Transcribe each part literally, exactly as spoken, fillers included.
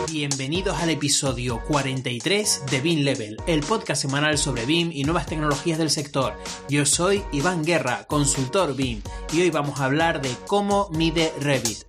Bienvenidos al episodio cuarenta y tres de BIM Level, el podcast semanal sobre BIM y nuevas tecnologías del sector. Yo soy Iván Guerra, consultor BIM, y hoy vamos a hablar de cómo mide Revit.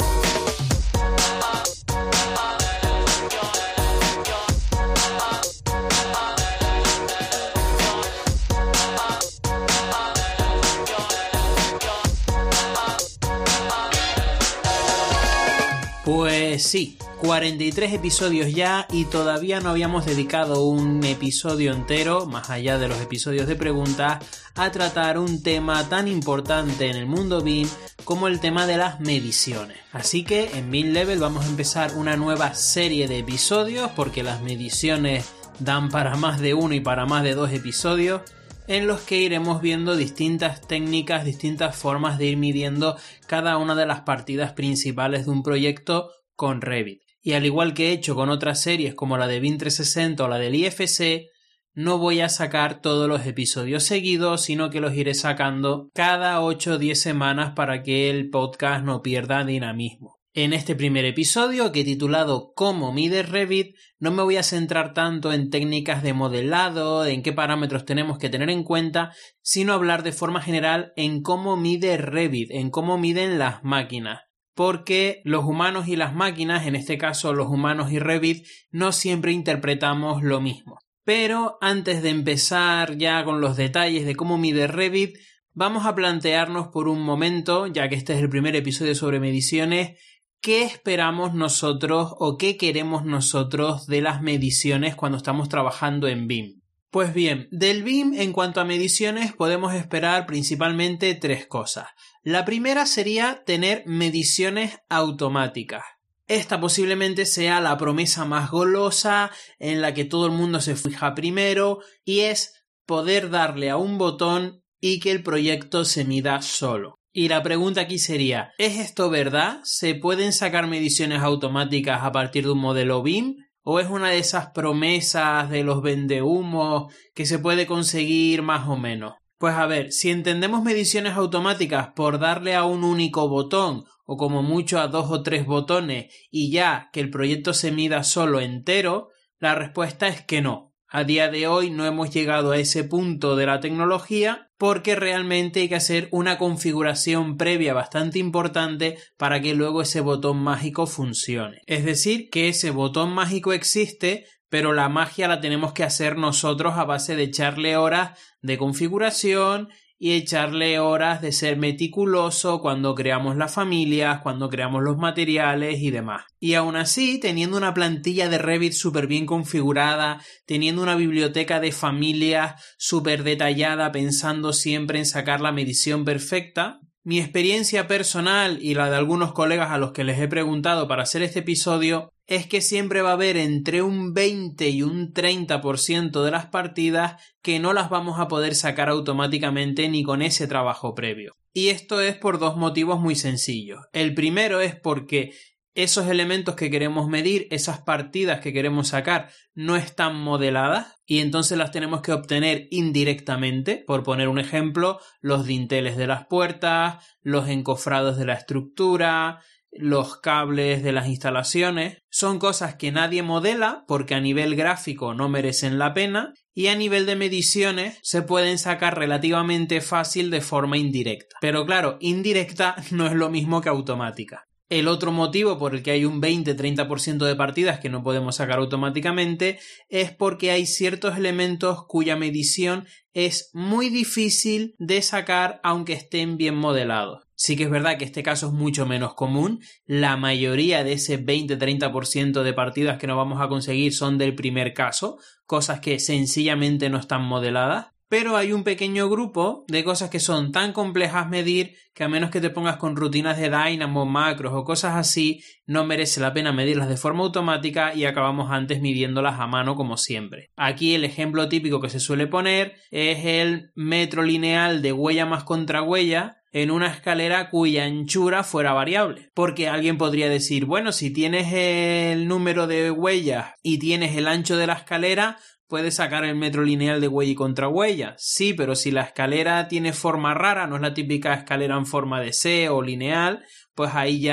Pues sí, cuarenta y tres episodios ya y todavía no habíamos dedicado un episodio entero, más allá de los episodios de preguntas, a tratar un tema tan importante en el mundo BIM como el tema de las mediciones. Así que en BIM Level vamos a empezar una nueva serie de episodios porque las mediciones dan para más de uno y para más de dos episodios, en los que iremos viendo distintas técnicas, distintas formas de ir midiendo cada una de las partidas principales de un proyecto con Revit. Y al igual que he hecho con otras series como la de BIM trescientos sesenta o la del I F C, no voy a sacar todos los episodios seguidos, sino que los iré sacando cada ocho o diez semanas para que el podcast no pierda dinamismo. En este primer episodio, que he titulado ¿Cómo mide Revit?, no me voy a centrar tanto en técnicas de modelado, en qué parámetros tenemos que tener en cuenta, sino hablar de forma general en cómo mide Revit, en cómo miden las máquinas. Porque los humanos y las máquinas, en este caso los humanos y Revit, no siempre interpretamos lo mismo. Pero antes de empezar ya con los detalles de cómo mide Revit, vamos a plantearnos por un momento, ya que este es el primer episodio sobre mediciones, ¿qué esperamos nosotros o qué queremos nosotros de las mediciones cuando estamos trabajando en BIM? Pues bien, del BIM en cuanto a mediciones podemos esperar principalmente tres cosas. La primera sería tener mediciones automáticas. Esta posiblemente sea la promesa más golosa, en la que todo el mundo se fija primero, y es poder darle a un botón y que el proyecto se mida solo. Y la pregunta aquí sería, ¿es esto verdad? ¿Se pueden sacar mediciones automáticas a partir de un modelo BIM? ¿O es una de esas promesas de los vendehumos que se puede conseguir más o menos? Pues a ver, si entendemos mediciones automáticas por darle a un único botón o como mucho a dos o tres botones y ya que el proyecto se mida solo entero, la respuesta es que no. A día de hoy no hemos llegado a ese punto de la tecnología porque realmente hay que hacer una configuración previa bastante importante para que luego ese botón mágico funcione. Es decir, que ese botón mágico existe, pero la magia la tenemos que hacer nosotros a base de echarle horas de configuración y echarle horas de ser meticuloso cuando creamos las familias, cuando creamos los materiales y demás. Y aún así, teniendo una plantilla de Revit súper bien configurada, teniendo una biblioteca de familias súper detallada, pensando siempre en sacar la medición perfecta, mi experiencia personal y la de algunos colegas a los que les he preguntado para hacer este episodio es que siempre va a haber entre un veinte y un treinta por ciento de las partidas que no las vamos a poder sacar automáticamente ni con ese trabajo previo. Y esto es por dos motivos muy sencillos. El primero es porque esos elementos que queremos medir, esas partidas que queremos sacar, no están modeladas y entonces las tenemos que obtener indirectamente. Por poner un ejemplo, los dinteles de las puertas, los encofrados de la estructura, los cables de las instalaciones. Son cosas que nadie modela porque a nivel gráfico no merecen la pena y a nivel de mediciones se pueden sacar relativamente fácil de forma indirecta. Pero claro, indirecta no es lo mismo que automática. El otro motivo por el que hay un veinte a treinta por ciento de partidas que no podemos sacar automáticamente es porque hay ciertos elementos cuya medición es muy difícil de sacar aunque estén bien modelados. Sí que es verdad que este caso es mucho menos común. La mayoría de ese veinte a treinta por ciento de partidas que no vamos a conseguir son del primer caso, cosas que sencillamente no están modeladas. Pero hay un pequeño grupo de cosas que son tan complejas medir que a menos que te pongas con rutinas de Dynamo, macros o cosas así, no merece la pena medirlas de forma automática y acabamos antes midiéndolas a mano como siempre. Aquí el ejemplo típico que se suele poner es el metro lineal de huella más contrahuella en una escalera cuya anchura fuera variable. Porque alguien podría decir, bueno, si tienes el número de huellas y tienes el ancho de la escalera, puedes sacar el metro lineal de huella y contrahuella. Sí, pero si la escalera tiene forma rara, no es la típica escalera en forma de C o lineal, pues ahí ya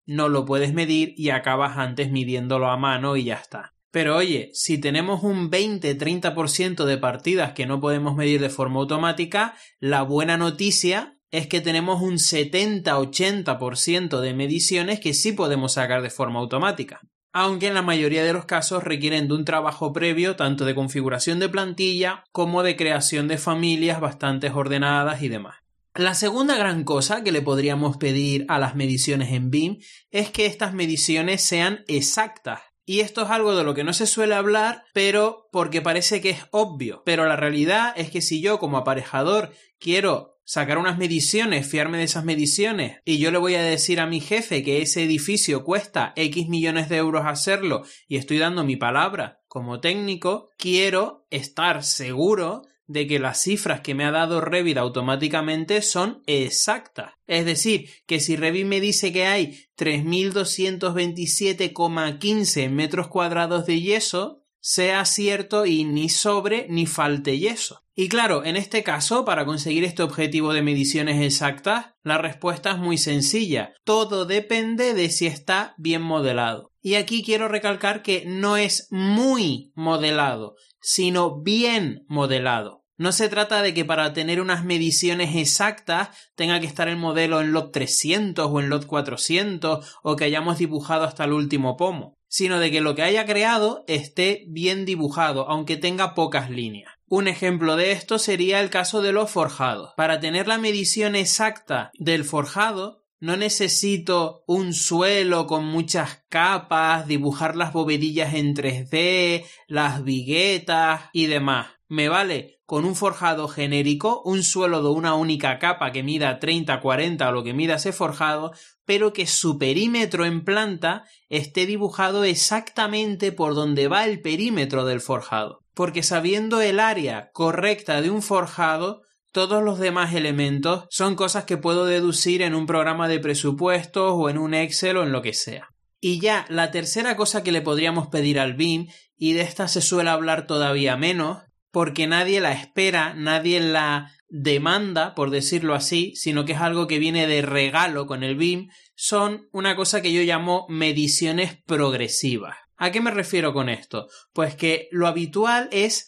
no lo puedes medir y acabas antes midiéndolo a mano y ya está. Pero oye, si tenemos un veinte a treinta por ciento de partidas que no podemos medir de forma automática, la buena noticia es que tenemos un setenta a ochenta por ciento de mediciones que sí podemos sacar de forma automática, aunque en la mayoría de los casos requieren de un trabajo previo tanto de configuración de plantilla como de creación de familias bastante ordenadas y demás. La segunda gran cosa que le podríamos pedir a las mediciones en B I M es que estas mediciones sean exactas. Y esto es algo de lo que no se suele hablar, pero porque parece que es obvio. Pero la realidad es que si yo como aparejador quiero sacar unas mediciones, fiarme de esas mediciones, y yo le voy a decir a mi jefe que ese edificio cuesta X millones de euros hacerlo y estoy dando mi palabra como técnico, quiero estar seguro de que las cifras que me ha dado Revit automáticamente son exactas. Es decir, que si Revit me dice que hay tres mil doscientos veintisiete coma quince metros cuadrados de yeso, sea cierto y ni sobre ni falte yeso. Y claro, en este caso, para conseguir este objetivo de mediciones exactas, la respuesta es muy sencilla. Todo depende de si está bien modelado. Y aquí quiero recalcar que no es muy modelado, sino bien modelado. No se trata de que para tener unas mediciones exactas tenga que estar el modelo en lot trescientos o en lot cuatrocientos o que hayamos dibujado hasta el último pomo, sino de que lo que haya creado esté bien dibujado, aunque tenga pocas líneas. Un ejemplo de esto sería el caso de los forjados. Para tener la medición exacta del forjado, no necesito un suelo con muchas capas, dibujar las bovedillas en tres D, las viguetas y demás. Me vale con un forjado genérico, un suelo de una única capa que mida treinta, cuarenta o lo que mida ese forjado, pero que su perímetro en planta esté dibujado exactamente por donde va el perímetro del forjado. Porque sabiendo el área correcta de un forjado, todos los demás elementos son cosas que puedo deducir en un programa de presupuestos o en un Excel o en lo que sea. Y ya la tercera cosa que le podríamos pedir al B I M, y de esta se suele hablar todavía menos, porque nadie la espera, nadie la demanda, por decirlo así, sino que es algo que viene de regalo con el B I M, son una cosa que yo llamo mediciones progresivas. ¿A qué me refiero con esto? Pues que lo habitual es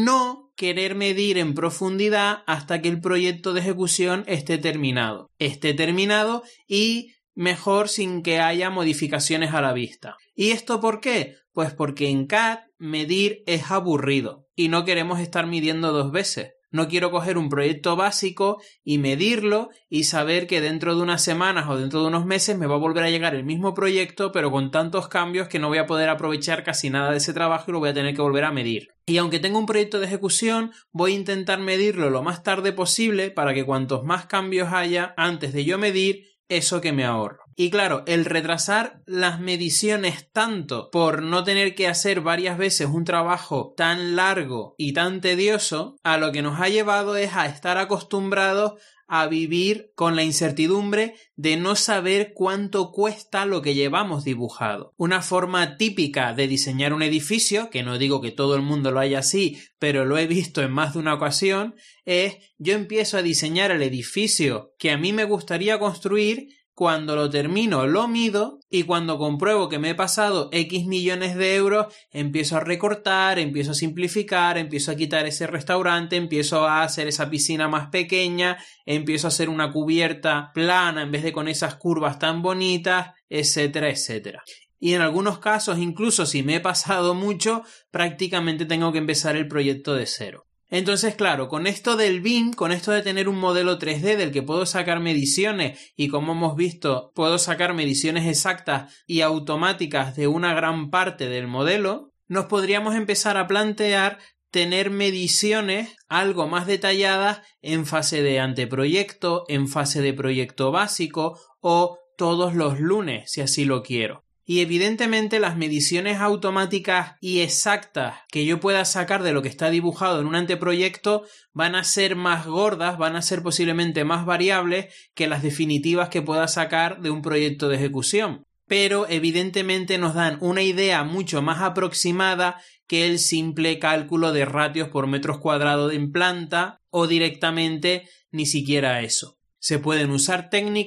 no querer medir en profundidad hasta que el proyecto de ejecución esté terminado. Esté terminado y mejor sin que haya modificaciones a la vista. ¿Y esto por qué? Pues porque en C A D medir es aburrido y no queremos estar midiendo dos veces. No quiero coger un proyecto básico y medirlo y saber que dentro de unas semanas o dentro de unos meses me va a volver a llegar el mismo proyecto, pero con tantos cambios que no voy a poder aprovechar casi nada de ese trabajo y lo voy a tener que volver a medir. Y aunque tenga un proyecto de ejecución, voy a intentar medirlo lo más tarde posible para que cuantos más cambios haya antes de yo medir, eso que me ahorro. Y claro, el retrasar las mediciones tanto por no tener que hacer varias veces un trabajo tan largo y tan tedioso, a lo que nos ha llevado es a estar acostumbrados a vivir con la incertidumbre de no saber cuánto cuesta lo que llevamos dibujado. Una forma típica de diseñar un edificio, que no digo que todo el mundo lo haya así, pero lo he visto en más de una ocasión, es yo empiezo a diseñar el edificio que a mí me gustaría construir. Cuando lo termino lo mido y cuando compruebo que me he pasado X millones de euros empiezo a recortar, empiezo a simplificar, empiezo a quitar ese restaurante, empiezo a hacer esa piscina más pequeña, empiezo a hacer una cubierta plana en vez de con esas curvas tan bonitas, etcétera, etcétera. Y en algunos casos, incluso si me he pasado mucho, prácticamente tengo que empezar el proyecto de cero. Entonces, claro, con esto del B I M, con esto de tener un modelo tres D del que puedo sacar mediciones y, como hemos visto, puedo sacar mediciones exactas y automáticas de una gran parte del modelo, nos podríamos empezar a plantear tener mediciones algo más detalladas en fase de anteproyecto, en fase de proyecto básico o todos los lunes, si así lo quiero. Y evidentemente las mediciones automáticas y exactas que yo pueda sacar de lo que está dibujado en un anteproyecto van a ser más gordas, van a ser posiblemente más variables que las definitivas que pueda sacar de un proyecto de ejecución. Pero evidentemente nos dan una idea mucho más aproximada que el simple cálculo de ratios por metros cuadrados en planta o directamente ni siquiera eso. Se pueden usar técnicas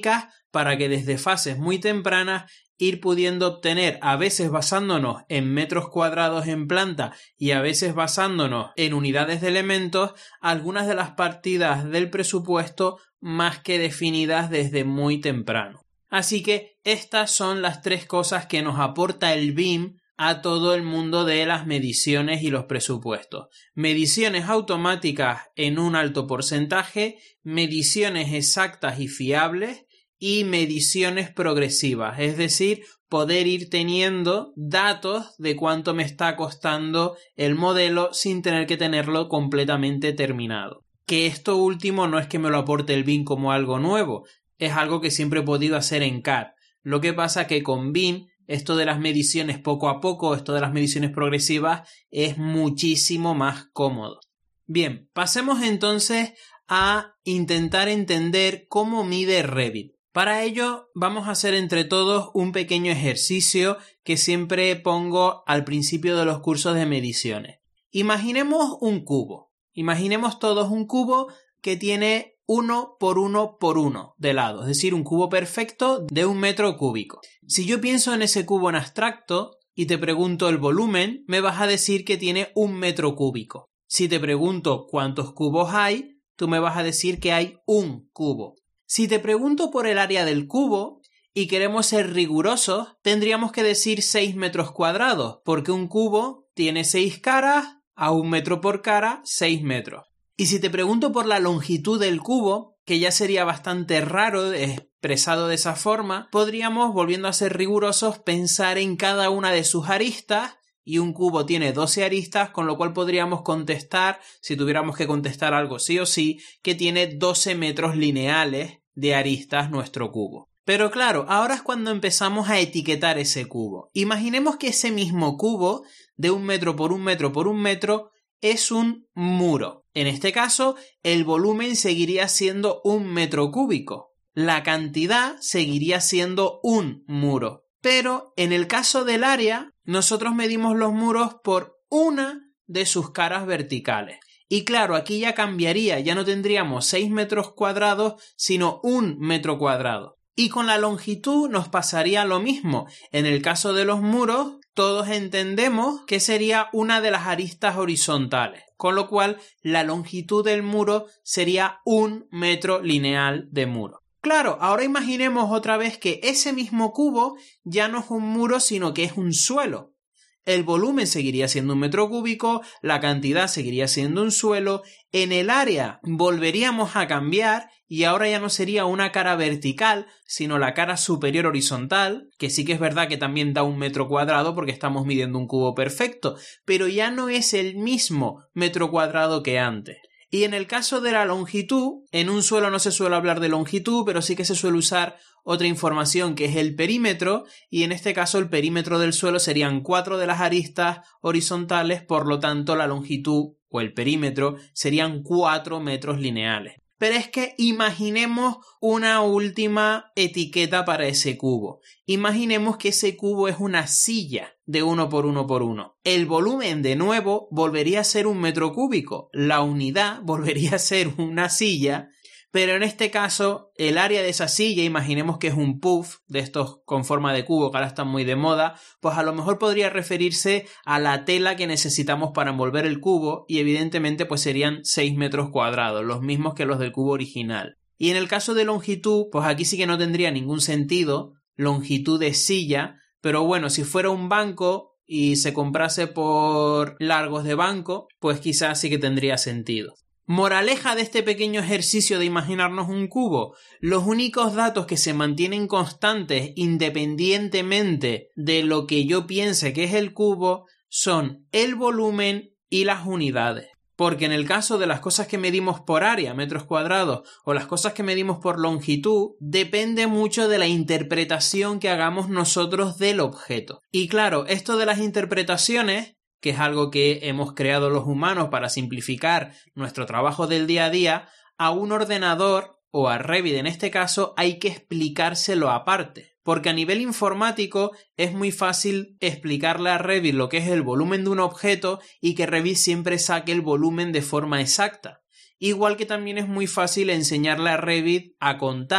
para que desde fases muy tempranas ir pudiendo obtener, a veces basándonos en metros cuadrados en planta y a veces basándonos en unidades de elementos, algunas de las partidas del presupuesto más que definidas desde muy temprano. Así que estas son las tres cosas que nos aporta el B I M a todo el mundo de las mediciones y los presupuestos. Mediciones automáticas en un alto porcentaje, mediciones exactas y fiables y mediciones progresivas, es decir, poder ir teniendo datos de cuánto me está costando el modelo sin tener que tenerlo completamente terminado. Que esto último no es que me lo aporte el B I M como algo nuevo, es algo que siempre he podido hacer en C A D. Lo que pasa que con B I M esto de las mediciones poco a poco, esto de las mediciones progresivas es muchísimo más cómodo. Bien, pasemos entonces a intentar entender cómo mide Revit. Para ello vamos a hacer entre todos un pequeño ejercicio que siempre pongo al principio de los cursos de mediciones. Imaginemos un cubo. Imaginemos todos un cubo que tiene uno por uno por uno de lado, es decir, un cubo perfecto de un metro cúbico. Si yo pienso en ese cubo en abstracto y te pregunto el volumen, me vas a decir que tiene un metro cúbico. Si te pregunto cuántos cubos hay, tú me vas a decir que hay un cubo. Si te pregunto por el área del cubo y queremos ser rigurosos, tendríamos que decir seis metros cuadrados, porque un cubo tiene seis caras, a un metro por cara, seis metros. Y si te pregunto por la longitud del cubo, que ya sería bastante raro expresado de esa forma, podríamos, volviendo a ser rigurosos, pensar en cada una de sus aristas, y un cubo tiene doce aristas, con lo cual podríamos contestar, si tuviéramos que contestar algo sí o sí, que tiene doce metros lineales de aristas nuestro cubo. Pero claro, ahora es cuando empezamos a etiquetar ese cubo. Imaginemos que ese mismo cubo, de un metro por un metro por un metro, es un muro. En este caso, el volumen seguiría siendo un metro cúbico. La cantidad seguiría siendo un muro. Pero en el caso del área, nosotros medimos los muros por una de sus caras verticales. Y claro, aquí ya cambiaría, ya no tendríamos seis metros cuadrados, sino un metro cuadrado. Y con la longitud nos pasaría lo mismo. En el caso de los muros, todos entendemos que sería una de las aristas horizontales, con lo cual la longitud del muro sería un metro lineal de muro. Claro, ahora imaginemos otra vez que ese mismo cubo ya no es un muro, sino que es un suelo. El volumen seguiría siendo un metro cúbico, la cantidad seguiría siendo un suelo, en el área volveríamos a cambiar y ahora ya no sería una cara vertical, sino la cara superior horizontal, que sí que es verdad que también da un metro cuadrado porque estamos midiendo un cubo perfecto, pero ya no es el mismo metro cuadrado que antes. Y en el caso de la longitud, en un suelo no se suele hablar de longitud, pero sí que se suele usar otra información que es el perímetro, y en este caso el perímetro del suelo serían cuatro de las aristas horizontales, por lo tanto la longitud o el perímetro serían cuatro metros lineales. Pero es que imaginemos una última etiqueta para ese cubo. Imaginemos que ese cubo es una silla de uno por uno por uno. El volumen de nuevo volvería a ser un metro cúbico. La unidad volvería a ser una silla, pero en este caso el área de esa silla, imaginemos que es un puff de estos con forma de cubo que ahora están muy de moda, pues a lo mejor podría referirse a la tela que necesitamos para envolver el cubo y evidentemente pues serían seis metros cuadrados, los mismos que los del cubo original. Y en el caso de longitud, pues aquí sí que no tendría ningún sentido, longitud de silla, pero bueno, si fuera un banco y se comprase por largos de banco, pues quizás sí que tendría sentido. Moraleja de este pequeño ejercicio de imaginarnos un cubo: los únicos datos que se mantienen constantes independientemente de lo que yo piense que es el cubo son el volumen y las unidades. Porque en el caso de las cosas que medimos por área, metros cuadrados, o las cosas que medimos por longitud, depende mucho de la interpretación que hagamos nosotros del objeto. Y claro, esto de las interpretaciones, que es algo que hemos creado los humanos para simplificar nuestro trabajo del día a día, a un ordenador, o a Revit en este caso, hay que explicárselo aparte. Porque a nivel informático es muy fácil explicarle a Revit lo que es el volumen de un objeto y que Revit siempre saque el volumen de forma exacta. Igual que también es muy fácil enseñarle a Revit a contar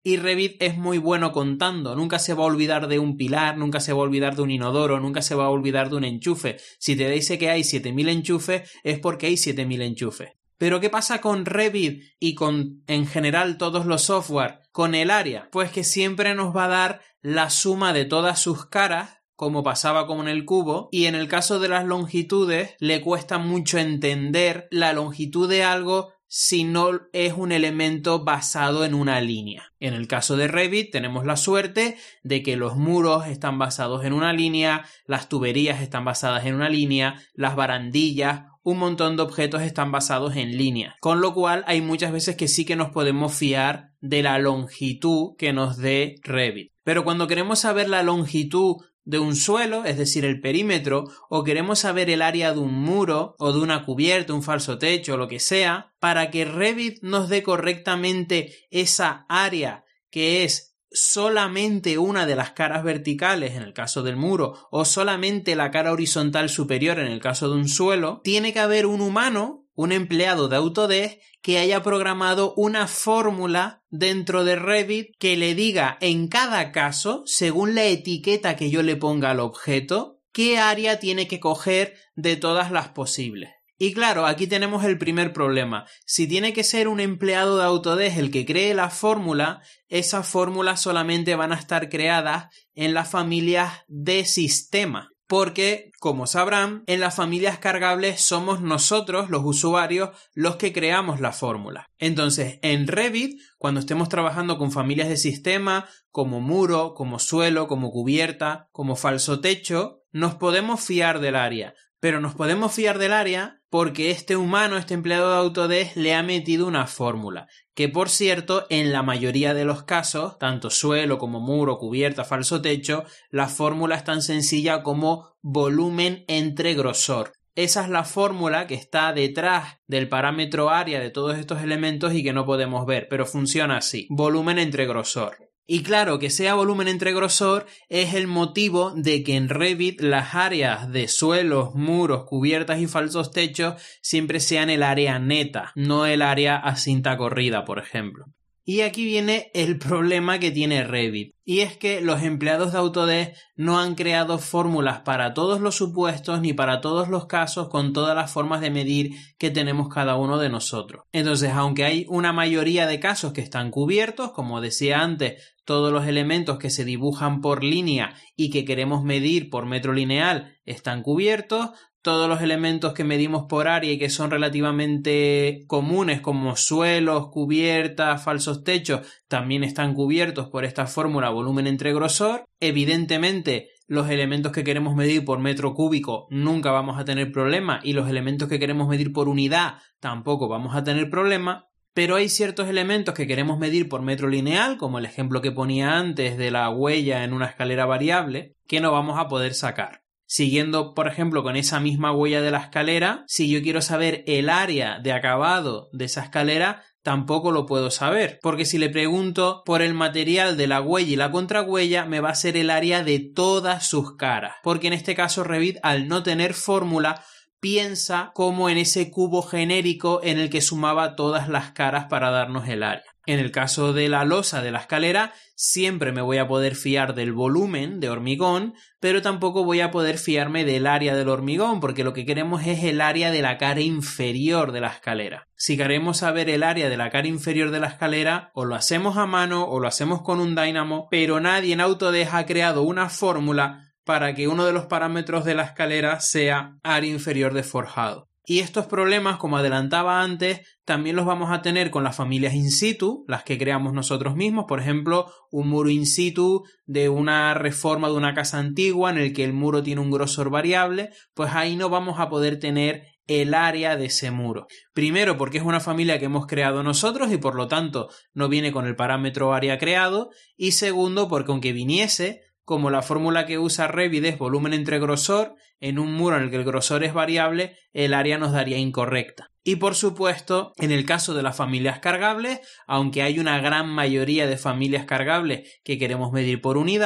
Y Revit es muy bueno contando, nunca se va a olvidar de un pilar, nunca se va a olvidar de un inodoro, nunca se va a olvidar de un enchufe. Si te dice que hay siete mil enchufes, es porque hay siete mil enchufes. Pero ¿qué pasa con Revit y con, en general, todos los software? Con el área, pues que siempre nos va a dar la suma de todas sus caras, como pasaba con el cubo, y en el caso de las longitudes le cuesta mucho entender la longitud de algo si no es un elemento basado en una línea. En el caso de Revit tenemos la suerte de que los muros están basados en una línea, las tuberías están basadas en una línea, las barandillas, un montón de objetos están basados en línea. Con lo cual hay muchas veces que sí que nos podemos fiar de la longitud que nos dé Revit. Pero cuando queremos saber la longitud de un suelo, es decir, el perímetro, o queremos saber el área de un muro o de una cubierta, un falso techo o lo que sea, para que Revit nos dé correctamente esa área que es solamente una de las caras verticales en el caso del muro o solamente la cara horizontal superior en el caso de un suelo, tiene que haber un humano, un empleado de Autodesk, que haya programado una fórmula dentro de Revit que le diga en cada caso, según la etiqueta que yo le ponga al objeto, qué área tiene que coger de todas las posibles. Y claro, aquí tenemos el primer problema. Si tiene que ser un empleado de Autodesk el que cree la fórmula, esas fórmulas solamente van a estar creadas en las familias de sistema. Porque, como sabrán, en las familias cargables somos nosotros, los usuarios, los que creamos la fórmula. Entonces, en Revit, cuando estemos trabajando con familias de sistema, como muro, como suelo, como cubierta, como falso techo, nos podemos fiar del área. Pero nos podemos fiar del área porque este humano, este empleado de Autodesk, le ha metido una fórmula. Que, por cierto, en la mayoría de los casos, tanto suelo como muro, cubierta, falso techo, la fórmula es tan sencilla como volumen entre grosor. Esa es la fórmula que está detrás del parámetro área de todos estos elementos y que no podemos ver, pero funciona así. Volumen entre grosor. Y claro, que sea volumen entre grosor es el motivo de que en Revit las áreas de suelos, muros, cubiertas y falsos techos siempre sean el área neta, no el área a cinta corrida, por ejemplo. Y aquí viene el problema que tiene Revit, y es que los empleados de Autodesk no han creado fórmulas para todos los supuestos ni para todos los casos con todas las formas de medir que tenemos cada uno de nosotros. Entonces, aunque hay una mayoría de casos que están cubiertos, como decía antes, todos los elementos que se dibujan por línea y que queremos medir por metro lineal están cubiertos, todos los elementos que medimos por área y que son relativamente comunes como suelos, cubiertas, falsos techos también están cubiertos por esta fórmula volumen entre grosor. Evidentemente los elementos que queremos medir por metro cúbico nunca vamos a tener problema y los elementos que queremos medir por unidad tampoco vamos a tener problema. Pero hay ciertos elementos que queremos medir por metro lineal, como el ejemplo que ponía antes de la huella en una escalera variable, que no vamos a poder sacar. Siguiendo, por ejemplo, con esa misma huella de la escalera, si yo quiero saber el área de acabado de esa escalera, tampoco lo puedo saber, porque si le pregunto por el material de la huella y la contrahuella, me va a ser el área de todas sus caras, porque en este caso Revit, al no tener fórmula, piensa como en ese cubo genérico en el que sumaba todas las caras para darnos el área. En el caso de la losa de la escalera, siempre me voy a poder fiar del volumen de hormigón, pero tampoco voy a poder fiarme del área del hormigón, porque lo que queremos es el área de la cara inferior de la escalera. Si queremos saber el área de la cara inferior de la escalera, o lo hacemos a mano o lo hacemos con un dínamo, pero nadie en Autodesk ha creado una fórmula para que uno de los parámetros de la escalera sea área inferior de forjado. Y estos problemas, como adelantaba antes, también los vamos a tener con las familias in situ, las que creamos nosotros mismos. Por ejemplo, un muro in situ de una reforma de una casa antigua en el que el muro tiene un grosor variable, pues ahí no vamos a poder tener el área de ese muro. Primero, porque es una familia que hemos creado nosotros y por lo tanto no viene con el parámetro área creado. Y segundo, porque aunque viniese, como la fórmula que usa Revit es volumen entre grosor, en un muro en el que el grosor es variable, el área nos daría incorrecta. Y por supuesto, en el caso de las familias cargables, aunque hay una gran mayoría de familias cargables que queremos medir por unidad,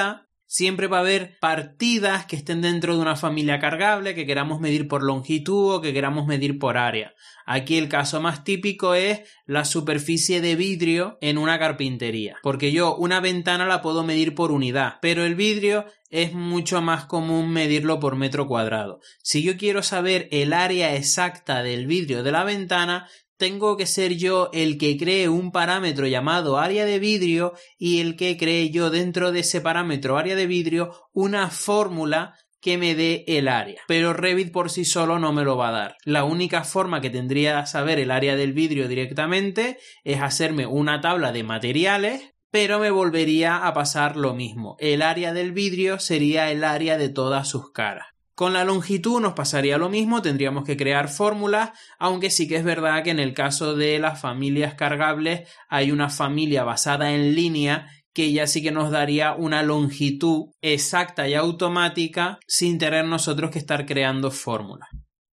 Siempre va a haber partidas que estén dentro de una familia cargable, que queramos medir por longitud o que queramos medir por área. Aquí el caso más típico es la superficie de vidrio en una carpintería, porque yo una ventana la puedo medir por unidad, pero el vidrio es mucho más común medirlo por metro cuadrado. Si yo quiero saber el área exacta del vidrio de la ventana, tengo que ser yo el que cree un parámetro llamado área de vidrio y el que cree yo dentro de ese parámetro área de vidrio una fórmula que me dé el área. Pero Revit por sí solo no me lo va a dar. La única forma que tendría de saber el área del vidrio directamente es hacerme una tabla de materiales, pero me volvería a pasar lo mismo. El área del vidrio sería el área de todas sus caras. Con la longitud nos pasaría lo mismo, tendríamos que crear fórmulas, aunque sí que es verdad que en el caso de las familias cargables hay una familia basada en línea que ya sí que nos daría una longitud exacta y automática sin tener nosotros que estar creando fórmulas.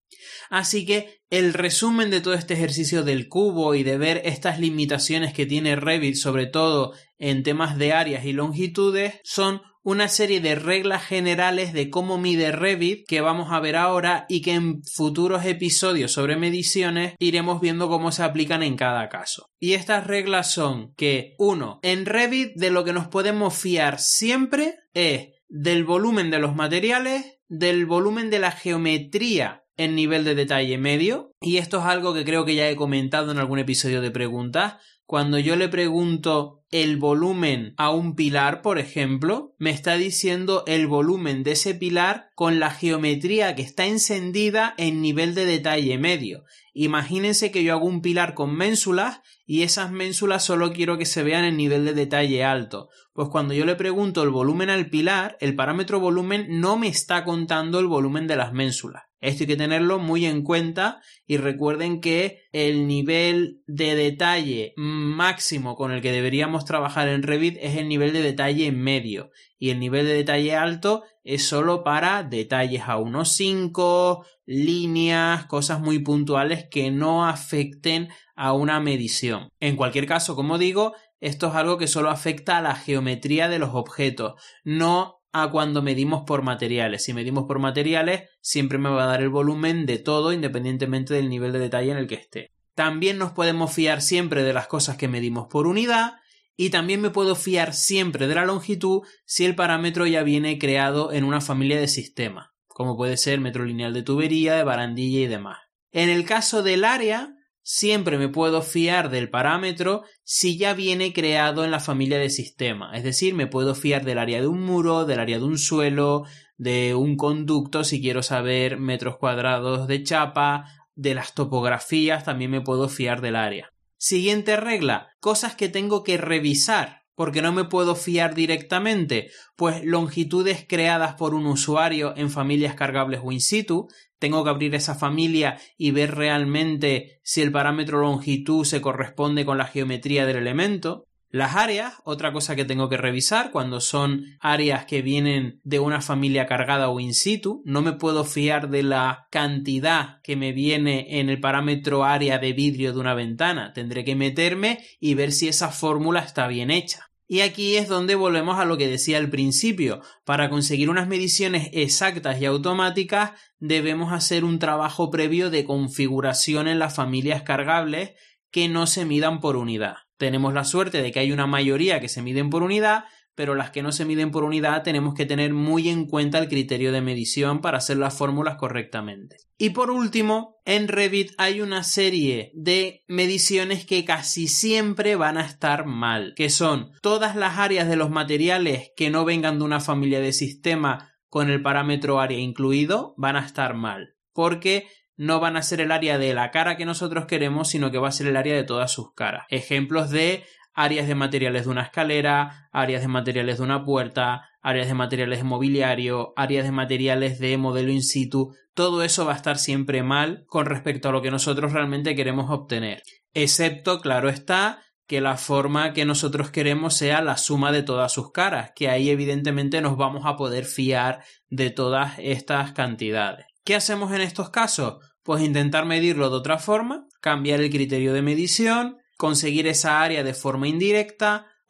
Así que el resumen de todo este ejercicio del cubo y de ver estas limitaciones que tiene Revit, sobre todo en temas de áreas y longitudes, son una serie de reglas generales de cómo mide Revit que vamos a ver ahora y que en futuros episodios sobre mediciones iremos viendo cómo se aplican en cada caso. Y estas reglas son que, uno, en Revit de lo que nos podemos fiar siempre es del volumen de los materiales, del volumen de la geometría en nivel de detalle medio, y esto es algo que creo que ya he comentado en algún episodio de preguntas. Cuando yo le pregunto el volumen a un pilar, por ejemplo, me está diciendo el volumen de ese pilar con la geometría que está encendida en nivel de detalle medio. Imagínense que yo hago un pilar con ménsulas y esas ménsulas solo quiero que se vean en nivel de detalle alto. Pues cuando yo le pregunto el volumen al pilar, el parámetro volumen no me está contando el volumen de las ménsulas. Esto hay que tenerlo muy en cuenta y recuerden que el nivel de detalle máximo con el que deberíamos trabajar en Revit es el nivel de detalle medio y el nivel de detalle alto es solo para detalles a uno punto cinco, líneas, cosas muy puntuales que no afecten a una medición. En cualquier caso, como digo, esto es algo que solo afecta a la geometría de los objetos, no a cuando medimos por materiales. Si medimos por materiales, siempre me va a dar el volumen de todo, independientemente del nivel de detalle en el que esté. También nos podemos fiar siempre de las cosas que medimos por unidad y también me puedo fiar siempre de la longitud si el parámetro ya viene creado en una familia de sistemas, como puede ser metro lineal de tubería, de barandilla y demás. En el caso del área, siempre me puedo fiar del parámetro si ya viene creado en la familia de sistema. Es decir, me puedo fiar del área de un muro, del área de un suelo, de un conducto si quiero saber metros cuadrados de chapa, de las topografías también me puedo fiar del área. Siguiente regla, cosas que tengo que revisar porque no me puedo fiar directamente, pues longitudes creadas por un usuario en familias cargables o in situ. Tengo que abrir esa familia y ver realmente si el parámetro longitud se corresponde con la geometría del elemento. Las áreas, otra cosa que tengo que revisar cuando son áreas que vienen de una familia cargada o in situ. No me puedo fiar de la cantidad que me viene en el parámetro área de vidrio de una ventana. Tendré que meterme y ver si esa fórmula está bien hecha. Y aquí es donde volvemos a lo que decía al principio. Para conseguir unas mediciones exactas y automáticas debemos hacer un trabajo previo de configuración en las familias cargables que no se midan por unidad. Tenemos la suerte de que hay una mayoría que se miden por unidad, pero las que no se miden por unidad tenemos que tener muy en cuenta el criterio de medición para hacer las fórmulas correctamente. Y por último, en Revit hay una serie de mediciones que casi siempre van a estar mal, que son todas las áreas de los materiales que no vengan de una familia de sistema con el parámetro área incluido, van a estar mal, porque no van a ser el área de la cara que nosotros queremos, sino que va a ser el área de todas sus caras. Ejemplos de áreas de materiales de una escalera, áreas de materiales de una puerta, áreas de materiales de mobiliario, áreas de materiales de modelo in situ. Todo eso va a estar siempre mal con respecto a lo que nosotros realmente queremos obtener. Excepto, claro está, que la forma que nosotros queremos sea la suma de todas sus caras, que ahí evidentemente nos vamos a poder fiar de todas estas cantidades. ¿Qué hacemos en estos casos? Pues intentar medirlo de otra forma, cambiar el criterio de medición, conseguir esa área de forma indirecta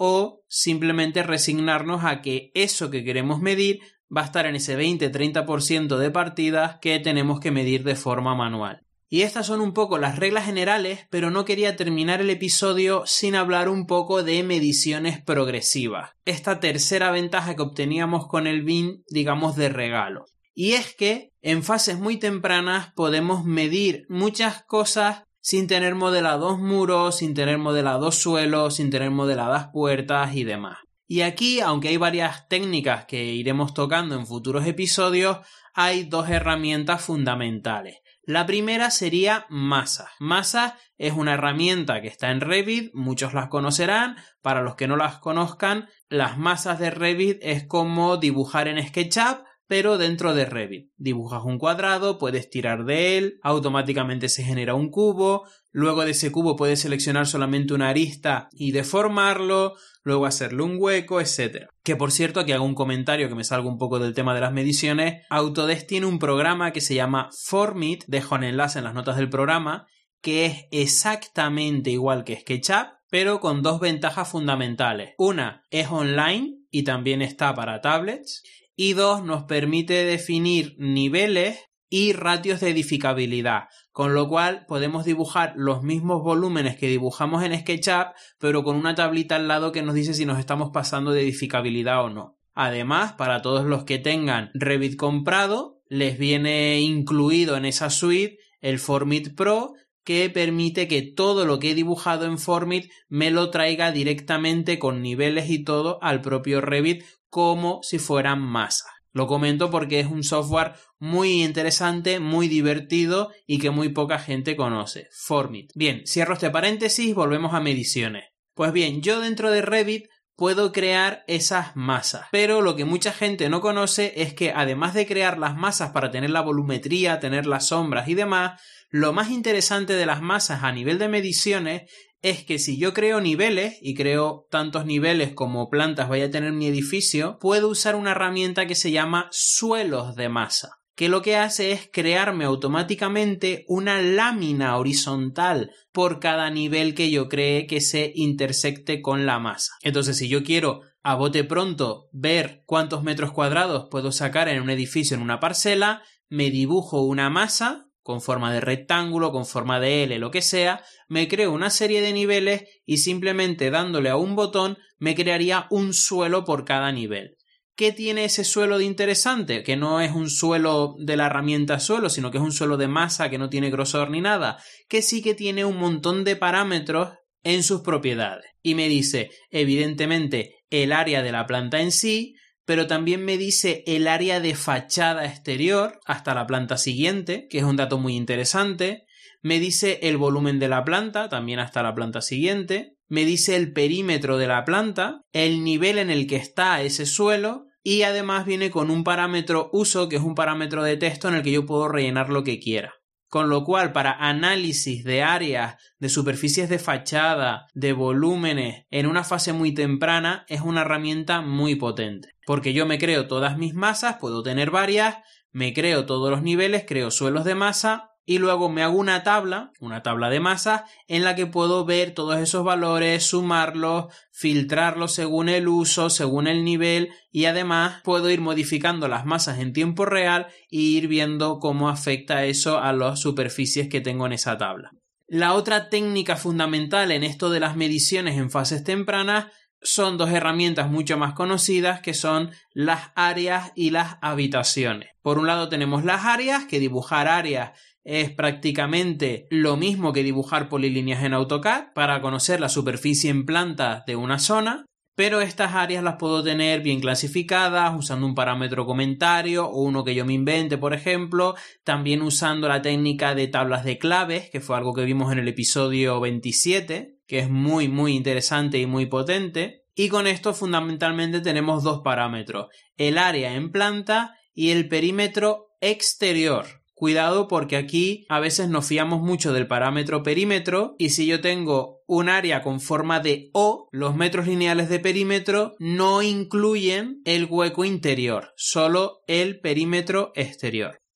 o simplemente resignarnos a que eso que queremos medir va a estar en ese veinte a treinta por ciento de partidas que tenemos que medir de forma manual. Y estas son un poco las reglas generales, pero no quería terminar el episodio sin hablar un poco de mediciones progresivas. Esta tercera ventaja que obteníamos con el B I M, digamos, de regalo. Y es que en fases muy tempranas podemos medir muchas cosas sin tener modelados muros, sin tener modelados suelos, sin tener modeladas puertas y demás. Y aquí, aunque hay varias técnicas que iremos tocando en futuros episodios, hay dos herramientas fundamentales. La primera sería Masa. Masa es una herramienta que está en Revit, muchos las conocerán. Para los que no las conozcan, las masas de Revit es como dibujar en SketchUp, pero dentro de Revit. Dibujas un cuadrado, puedes tirar de él, automáticamente se genera un cubo, luego de ese cubo puedes seleccionar solamente una arista y deformarlo, luego hacerle un hueco, etcétera. Que por cierto, aquí hago un comentario que me salga un poco del tema de las mediciones. Autodesk tiene un programa que se llama Formit, dejo el enlace en las notas del programa, que es exactamente igual que SketchUp, pero con dos ventajas fundamentales. Una, es online y también está para tablets. Y dos, nos permite definir niveles y ratios de edificabilidad, con lo cual podemos dibujar los mismos volúmenes que dibujamos en SketchUp, pero con una tablita al lado que nos dice si nos estamos pasando de edificabilidad o no. Además, para todos los que tengan Revit comprado, les viene incluido en esa suite el Formit Pro, que permite que todo lo que he dibujado en Formit me lo traiga directamente con niveles y todo al propio Revit, como si fueran masas. Lo comento porque es un software muy interesante, muy divertido y que muy poca gente conoce. Formit. Bien, cierro este paréntesis, volvemos a mediciones. Pues bien, yo dentro de Revit puedo crear esas masas, pero lo que mucha gente no conoce es que además de crear las masas para tener la volumetría, tener las sombras y demás, lo más interesante de las masas a nivel de mediciones es que si yo creo niveles, y creo tantos niveles como plantas vaya a tener mi edificio, puedo usar una herramienta que se llama suelos de masa, que lo que hace es crearme automáticamente una lámina horizontal por cada nivel que yo cree que se intersecte con la masa. Entonces, si yo quiero a bote pronto ver cuántos metros cuadrados puedo sacar en un edificio, en una parcela, me dibujo una masa con forma de rectángulo, con forma de L, lo que sea, me creo una serie de niveles y simplemente dándole a un botón me crearía un suelo por cada nivel. ¿Qué tiene ese suelo de interesante? Que no es un suelo de la herramienta suelo, sino que es un suelo de masa que no tiene grosor ni nada, que sí que tiene un montón de parámetros en sus propiedades. Y me dice, evidentemente, el área de la planta en sí, pero también me dice el área de fachada exterior hasta la planta siguiente, que es un dato muy interesante. Me dice el volumen de la planta, también hasta la planta siguiente. Me dice el perímetro de la planta, el nivel en el que está ese suelo y además viene con un parámetro uso, que es un parámetro de texto en el que yo puedo rellenar lo que quiera. Con lo cual, para análisis de áreas, de superficies de fachada, de volúmenes, en una fase muy temprana, es una herramienta muy potente. Porque yo me creo todas mis masas, puedo tener varias, me creo todos los niveles, creo suelos de masa y luego me hago una tabla, una tabla de masas, en la que puedo ver todos esos valores, sumarlos, filtrarlos según el uso, según el nivel y además puedo ir modificando las masas en tiempo real e ir viendo cómo afecta eso a las superficies que tengo en esa tabla. La otra técnica fundamental en esto de las mediciones en fases tempranas son dos herramientas mucho más conocidas que son las áreas y las habitaciones. Por un lado tenemos las áreas, que dibujar áreas es prácticamente lo mismo que dibujar polilíneas en AutoCAD para conocer la superficie en planta de una zona, pero estas áreas las puedo tener bien clasificadas usando un parámetro comentario o uno que yo me invente, por ejemplo, también usando la técnica de tablas de claves, que fue algo que vimos en el episodio veintisiete, que es muy muy interesante y muy potente, y con esto fundamentalmente tenemos dos parámetros, el área en planta y el perímetro exterior. Cuidado porque aquí a veces nos fiamos mucho del parámetro perímetro y si yo tengo un área con forma de O, los metros lineales de perímetro no incluyen el hueco interior, solo el perímetro exterior.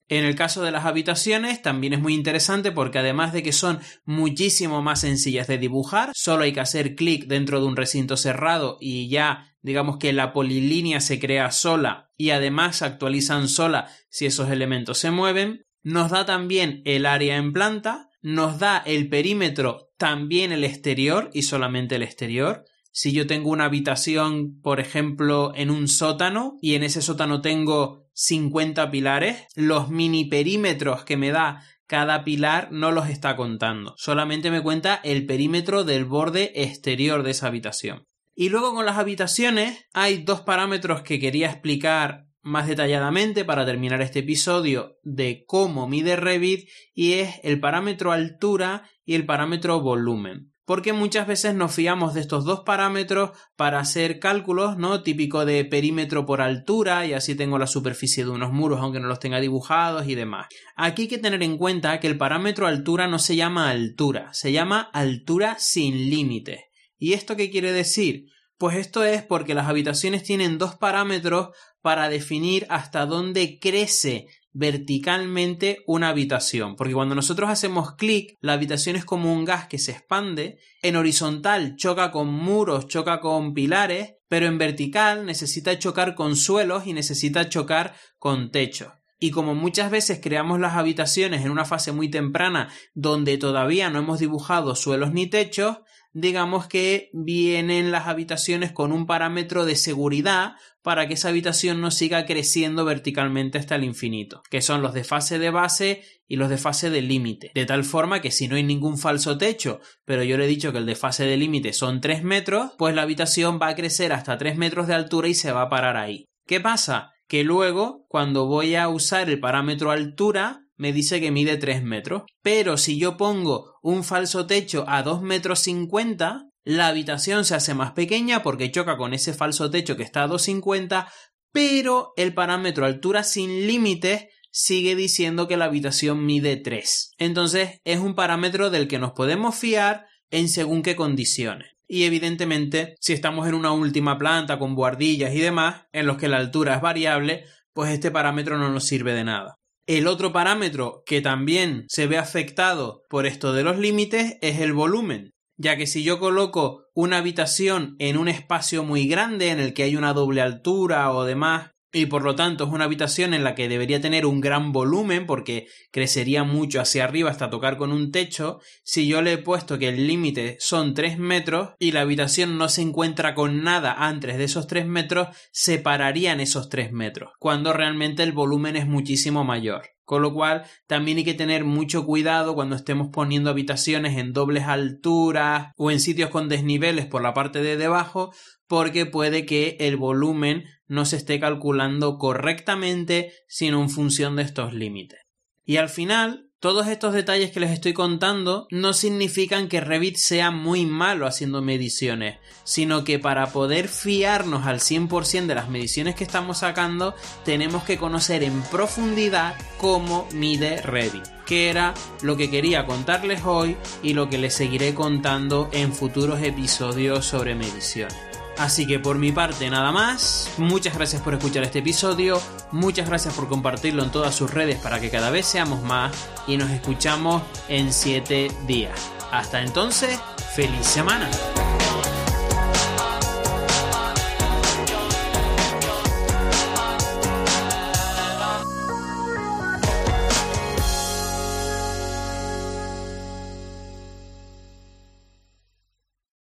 En el caso de las habitaciones también es muy interesante porque además de que son muchísimo más sencillas de dibujar, solo hay que hacer clic dentro de un recinto cerrado y ya digamos que la polilínea se crea sola y además se actualizan sola si esos elementos se mueven. Nos da también el área en planta, nos da el perímetro, también el exterior y solamente el exterior. Si yo tengo una habitación, por ejemplo, en un sótano y en ese sótano tengo cincuenta pilares, los mini perímetros que me da cada pilar no los está contando. Solamente me cuenta el perímetro del borde exterior de esa habitación. Y luego con las habitaciones hay dos parámetros que quería explicar más detalladamente para terminar este episodio de cómo mide Revit, y es el parámetro altura y el parámetro volumen. Porque muchas veces nos fiamos de estos dos parámetros para hacer cálculos, ¿no? Típico de perímetro por altura, y así tengo la superficie de unos muros aunque no los tenga dibujados y demás. Aquí hay que tener en cuenta que el parámetro altura no se llama altura, se llama altura sin límites. ¿Y esto qué quiere decir? Pues esto es porque las habitaciones tienen dos parámetros para definir hasta dónde crece verticalmente una habitación, porque cuando nosotros hacemos clic, la habitación es como un gas que se expande, en horizontal choca con muros, choca con pilares, pero en vertical necesita chocar con suelos y necesita chocar con techos. Y como muchas veces creamos las habitaciones en una fase muy temprana donde todavía no hemos dibujado suelos ni techos, digamos que vienen las habitaciones con un parámetro de seguridad para que esa habitación no siga creciendo verticalmente hasta el infinito, que son los de fase de base y los de fase de límite. De tal forma que si no hay ningún falso techo, pero yo le he dicho que el de fase de límite son tres metros, pues la habitación va a crecer hasta tres metros de altura y se va a parar ahí. ¿Qué pasa? Que luego, cuando voy a usar el parámetro altura, me dice que mide tres metros. Pero si yo pongo un falso techo a dos metros cincuenta, la habitación se hace más pequeña porque choca con ese falso techo que está a dos cincuenta, pero el parámetro altura sin límites sigue diciendo que la habitación mide tres. Entonces es un parámetro del que nos podemos fiar en según qué condiciones. Y evidentemente, si estamos en una última planta con buhardillas y demás, en los que la altura es variable, pues este parámetro no nos sirve de nada. El otro parámetro que también se ve afectado por esto de los límites es el volumen, ya que si yo coloco una habitación en un espacio muy grande en el que hay una doble altura o demás, y por lo tanto es una habitación en la que debería tener un gran volumen porque crecería mucho hacia arriba hasta tocar con un techo, si yo le he puesto que el límite son tres metros y la habitación no se encuentra con nada antes de esos tres metros, separarían esos tres metros, cuando realmente el volumen es muchísimo mayor. Con lo cual también hay que tener mucho cuidado cuando estemos poniendo habitaciones en dobles alturas o en sitios con desniveles por la parte de debajo, porque puede que el volumen no se esté calculando correctamente sino en función de estos límites. Y al final, todos estos detalles que les estoy contando no significan que Revit sea muy malo haciendo mediciones, sino que para poder fiarnos al cien por ciento de las mediciones que estamos sacando, tenemos que conocer en profundidad cómo mide Revit, que era lo que quería contarles hoy y lo que les seguiré contando en futuros episodios sobre mediciones. Así que por mi parte nada más, muchas gracias por escuchar este episodio, muchas gracias por compartirlo en todas sus redes para que cada vez seamos más y nos escuchamos en siete días. Hasta entonces, ¡feliz semana!